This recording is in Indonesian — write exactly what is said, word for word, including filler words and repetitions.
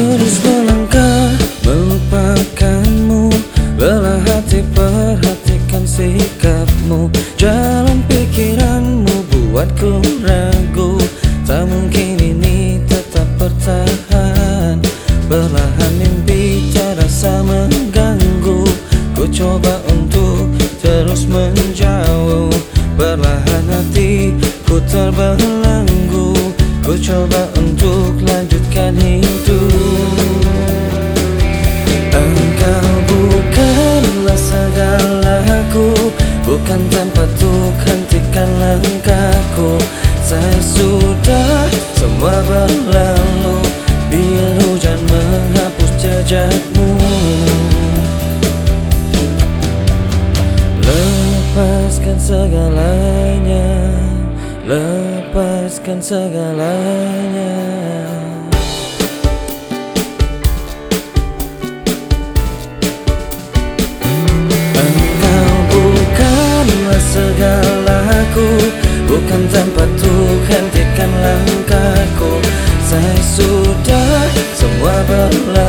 terus melangkah melupakanmu. Belah hati perhatikan sikapmu. Jalan pikiranmu buatku ragu. Tak mungkin ini tetap bertahan. Perlahan mimpi terasa mengganggu. Ku coba untuk terus menjauh. Perlahan hatiku terbelenggu. Ku coba untuk lanjutkan hidup. Engkau bukanlah segalaku, bukan tempatku, hentikan langkahku. Saya sudah semua berlalu, biar hujan menghapus jejakmu. Lepaskan segalanya, lepaskan segalanya. Engkau bukanlah segalaku, bukan tempatku, hentikan langkahku. Saya sudah semua berlalu,